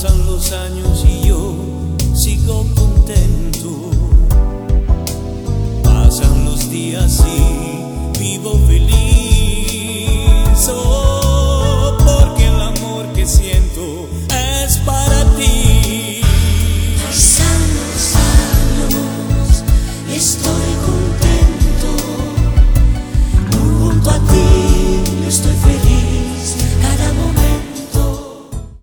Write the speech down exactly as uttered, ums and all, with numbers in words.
Pasan los años y yo sigo contento. Pasan los días y vivo feliz.